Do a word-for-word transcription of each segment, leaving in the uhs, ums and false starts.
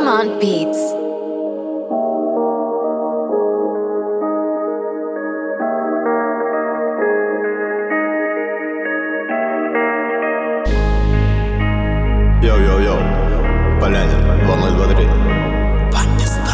Paramount Beats. Йоу-йоу-йоу, Полянин, два ноль два три. Бандиста.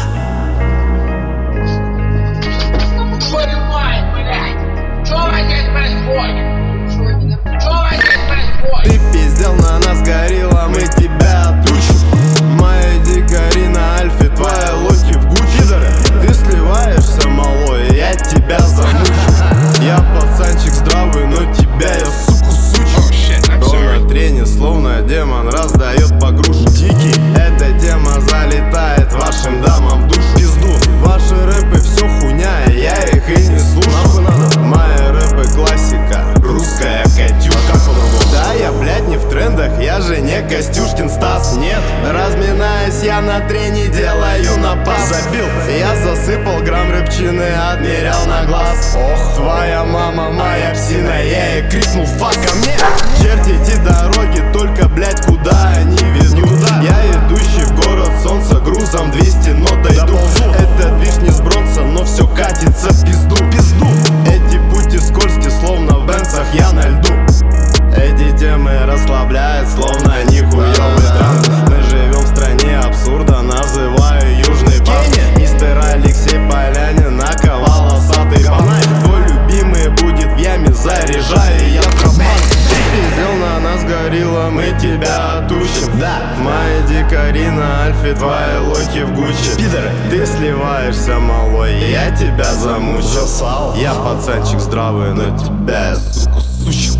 Твою мать, блядь! Что здесь происходит? Что здесь происходит? Ты пиздел на нас, горилла, мы тебя отучим. Мои дикари на альфе, твои локи в Гуччи. Ты сливаешься, малой, я тебя замучу. Я пацанчик здравый, но тебя я, суку, сучу. То на трене, словно демон, раздает по грушу. Дикий, эта тема залетает вашим дамам в душу. Пизду, ваши рэпы все хуйня, я их и не слушаю. Мои рэпы классика, русская Катюшка. Да, я, блядь, не в трендах, я же не Костюшкин Стас. Нет, разминаясь, я на трене делаю напас. Забил, я засыпал грамм рыбчины, отмерял на глаз. Ох, твоя мама моя псина, я ей крикнул фак ко мне. Черти эти дороги, только, блядь, куда они ведут? Я идущий в город солнца, грузом двести, но дойду. Этот движ не с бронза, но все катится в пизду, пизду. Эти пути скользкие, словно в бенцах я на льду. Эти темы расслабляют, словно нихуёвый транс. Мы живем в стране абсурда, называю Южный парк. Мистер Алексей Полянин наковал волосатый банан. Твой любимый будет в яме, заряжаю я кабан. Ты пиздел на нас, горилла, мы тебя отучим. Да, мои дикари на альфе, твои локи в Гуччи. Пидоры, ты сливаешься, малой, я тебя замучил. Я пацанчик здравый, но тебя, сука, сучил.